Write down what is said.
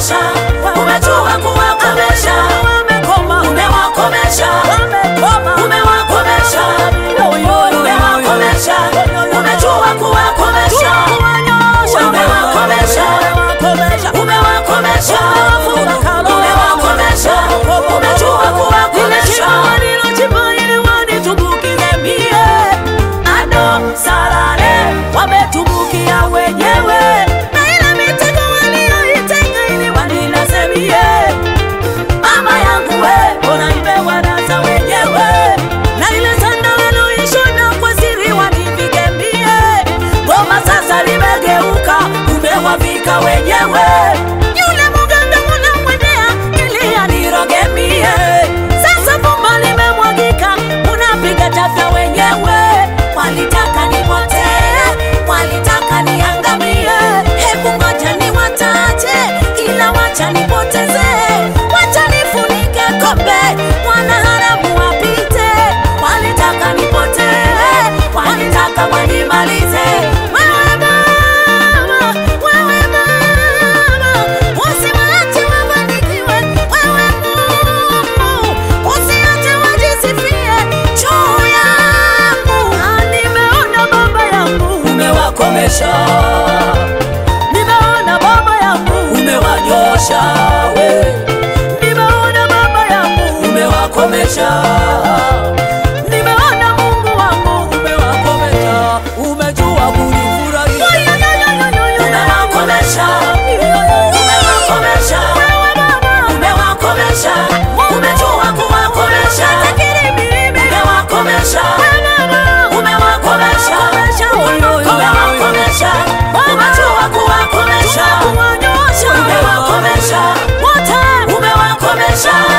umewakomesha, umejua kuwakomesha, umewakomesha, umewakomesha, umewakomesha, umejua kuwakomesha, umewakomesha, umewakomesha, umewakomesha, umejua kuwakomesha. Salale wametumbukia wenyewe, na ile mitego walioitenga ili waninasemie. Mama yangu we, ona imewanasa wenyewe, na ile sanda waloishona kwa siri wanivigemie. Goma sasa limegeuka, umewavika wenyewe. Yule muganga unamwendea ili anirogemie. Sasa vumba limemwagika, unapiga chafya wenyewe. Walitaka nipotee, walitaka niangamie. Hebu ngoja niwataje, ila wacha nipoteze. Wacha nifunike kombe, wanaharamu wapite. Walitaka nipotee, walitaka wanimalize. Wewe mama, wewe mama, usiwache wafanikiwe. Wewe Mungu, usiache wajisifie juu yangu. Nimeona baba yangu umewakomesha, nimeona baba yangu umewanyosha we, nimeona baba yangu umewakomesha, nimeona Mungu wangu umewakomesha. Umejua kunifurahia, umewakomesha, umewakomesha, umewakomesha, umejua kuwakomesha, umewakomesha, umewakomesha, umewakomesha, umejua kuwakomesha, umewakomesha, umewakomesha.